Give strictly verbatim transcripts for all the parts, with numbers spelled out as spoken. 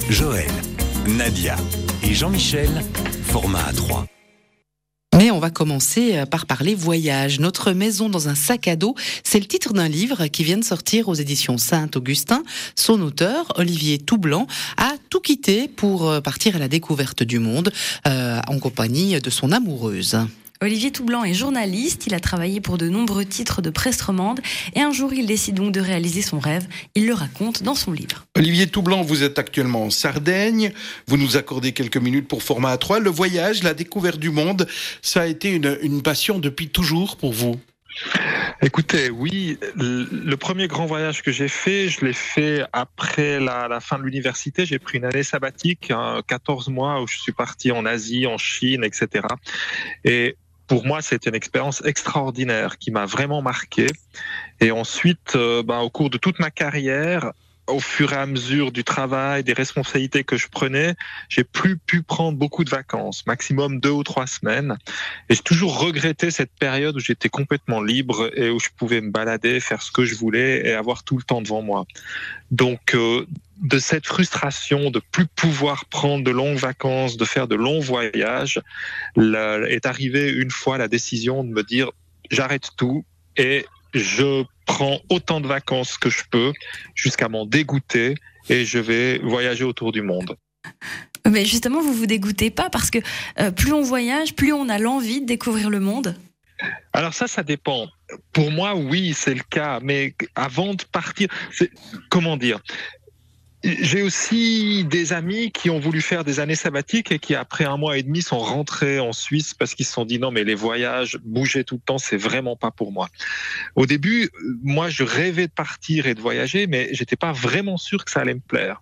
Joël, Nadia et Jean-Michel, format A trois. Mais on va commencer par parler voyage. Notre maison dans un sac à dos, c'est le titre d'un livre qui vient de sortir aux éditions Saint-Augustin. Son auteur, Olivier Toublan, a tout quitté pour partir à la découverte du monde euh, en compagnie de son amoureuse. Olivier Toublan est journaliste, il a travaillé pour de nombreux titres de presse romande et un jour il décide donc de réaliser son rêve. Il le raconte dans son livre. Olivier Toublan, vous êtes actuellement en Sardaigne, vous nous accordez quelques minutes pour format A trois. Le voyage, la découverte du monde, ça a été une, une passion depuis toujours pour vous? Écoutez, oui, le premier grand voyage que j'ai fait, je l'ai fait après la, la fin de l'université. J'ai pris une année sabbatique, hein, quatorze mois où je suis parti en Asie, en Chine, et cetera. Et pour moi, c'était une expérience extraordinaire qui m'a vraiment marqué. Et ensuite, euh, ben, au cours de toute ma carrière, au fur et à mesure du travail, des responsabilités que je prenais, j'ai plus pu prendre beaucoup de vacances, maximum deux ou trois semaines. Et j'ai toujours regretté cette période où j'étais complètement libre et où je pouvais me balader, faire ce que je voulais et avoir tout le temps devant moi. Donc, euh, de cette frustration de plus pouvoir prendre de longues vacances, de faire de longs voyages, là, est arrivée une fois la décision de me dire j'arrête tout et je prends autant de vacances que je peux jusqu'à m'en dégoûter et je vais voyager autour du monde. Mais justement, vous vous dégoûtez pas parce que euh, plus on voyage, plus on a l'envie de découvrir le monde. Alors ça, ça dépend. Pour moi, oui, c'est le cas. Mais avant de partir, c'est, comment dire ? J'ai aussi des amis qui ont voulu faire des années sabbatiques et qui, après un mois et demi, sont rentrés en Suisse parce qu'ils se sont dit non, mais les voyages, bouger tout le temps, c'est vraiment pas pour moi. Au début, moi, je rêvais de partir et de voyager, mais j'étais pas vraiment sûr que ça allait me plaire.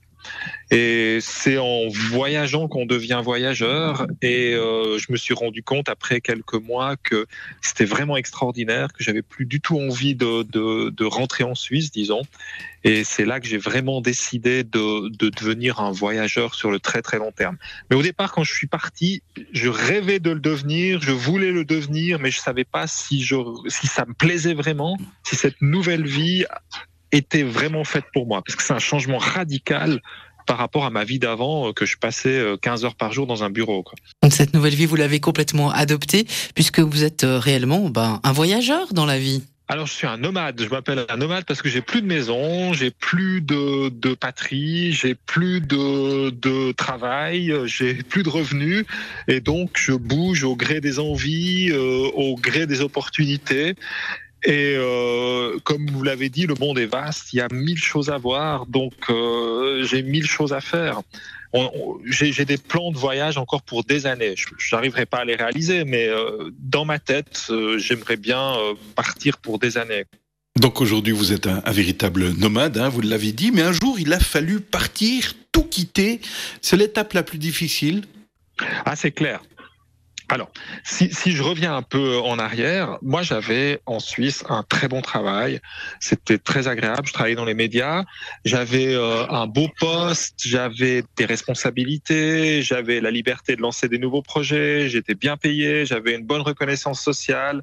Et c'est en voyageant qu'on devient voyageur et euh, je me suis rendu compte après quelques mois que c'était vraiment extraordinaire, que j'avais plus du tout envie de, de, de rentrer en Suisse, disons. Et c'est là que j'ai vraiment décidé de, de devenir un voyageur sur le très très long terme. Mais au départ, quand je suis parti, je rêvais de le devenir, je voulais le devenir, mais je savais pas si, je, si ça me plaisait vraiment, si cette nouvelle vie était vraiment faite pour moi. Parce que c'est un changement radical par rapport à ma vie d'avant, que je passais quinze heures par jour dans un bureau, quoi. Cette nouvelle vie, vous l'avez complètement adoptée, puisque vous êtes réellement ben, un voyageur dans la vie. Alors, je suis un nomade. Je m'appelle un nomade parce que j'ai plus de maison, j'ai plus de, de patrie, j'ai plus de, de travail, j'ai plus de revenus. Et donc, je bouge au gré des envies, euh, au gré des opportunités. Et euh, comme vous l'avez dit, le monde est vaste, il y a mille choses à voir, donc euh, j'ai mille choses à faire. On, on, j'ai, j'ai des plans de voyage encore pour des années. Je n'arriverai pas à les réaliser, mais euh, dans ma tête, euh, j'aimerais bien euh, partir pour des années. Donc aujourd'hui, vous êtes un, un véritable nomade, hein, vous l'avez dit, mais un jour, il a fallu partir, tout quitter. C'est l'étape la plus difficile. Ah, c'est clair. Alors, si, si je reviens un peu en arrière, moi j'avais en Suisse un très bon travail, c'était très agréable, je travaillais dans les médias, j'avais euh, un beau poste, j'avais des responsabilités, j'avais la liberté de lancer des nouveaux projets, j'étais bien payé, j'avais une bonne reconnaissance sociale.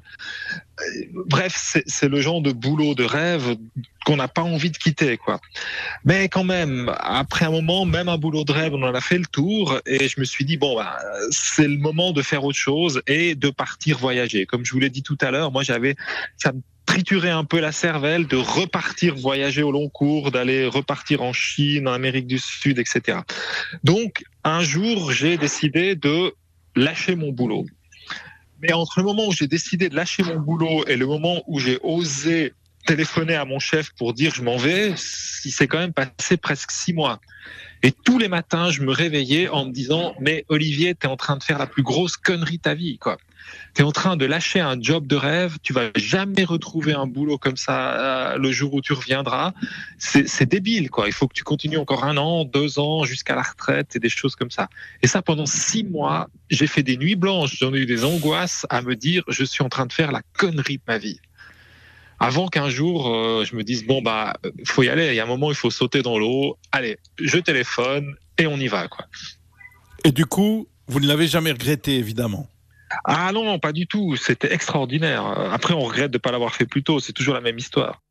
Bref, c'est, c'est le genre de boulot de rêve qu'on n'a pas envie de quitter, quoi. Mais quand même, après un moment, même un boulot de rêve, on en a fait le tour et je me suis dit, bon, bah, c'est le moment de faire autre chose et de partir voyager. Comme je vous l'ai dit tout à l'heure, moi, j'avais, ça me triturait un peu la cervelle de repartir voyager au long cours, d'aller repartir en Chine, en Amérique du Sud, et cetera. Donc, un jour, j'ai décidé de lâcher mon boulot. Mais entre le moment où j'ai décidé de lâcher mon boulot et le moment où j'ai osé téléphoner à mon chef pour dire je m'en vais, il s'est quand même passé presque six mois. Et tous les matins, je me réveillais en me disant mais Olivier, t'es en train de faire la plus grosse connerie de ta vie, quoi. T'es en train de lâcher un job de rêve, tu vas jamais retrouver un boulot comme ça le jour où tu reviendras. C'est, c'est débile, quoi. Il faut que tu continues encore un an, deux ans, jusqu'à la retraite et des choses comme ça. Et ça, pendant six mois, j'ai fait des nuits blanches, j'en ai eu des angoisses à me dire je suis en train de faire la connerie de ma vie. Avant qu'un jour, euh, je me dise, bon, bah, faut y aller, il y a un moment, il faut sauter dans l'eau, allez, je téléphone et on y va, quoi. Et du coup, vous ne l'avez jamais regretté, évidemment. Ah non, pas du tout, c'était extraordinaire. Après, on regrette de ne pas l'avoir fait plus tôt, c'est toujours la même histoire.